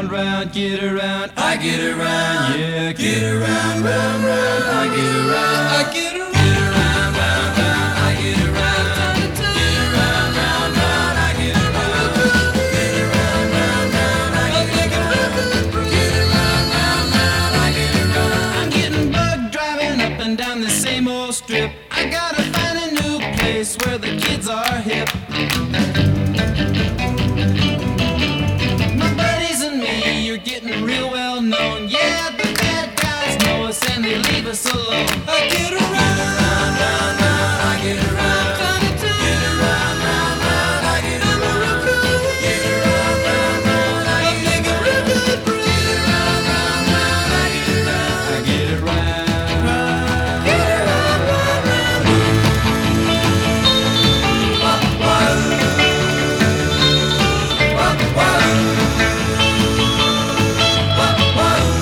get around, I get around, yeah, get around, round, round, I get around, I get around, get around, round, round, I get around, get around, round, round, I get around, get around, round, round, I get around, get around, round, round, I get around. I'm getting bugged driving up and down the same old strip. I gotta find a new place where the kids are hip. Getting real well known, yeah, the bad guys know us and they leave us alone. I get around, round, round, round, I get around, get around, round, round, I get around, get around, round, round, I get around, get around, round, round, I get around, I get around, get around, round, round.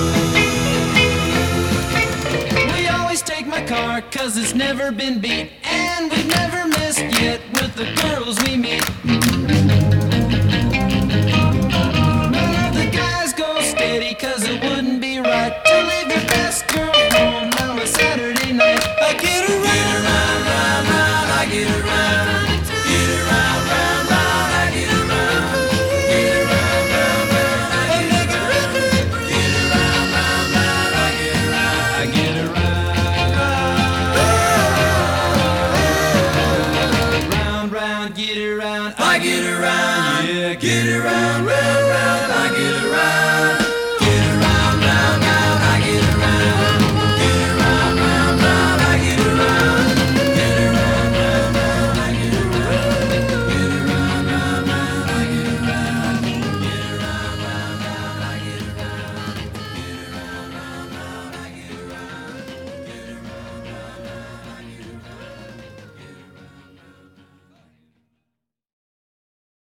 Cause it's never been beat.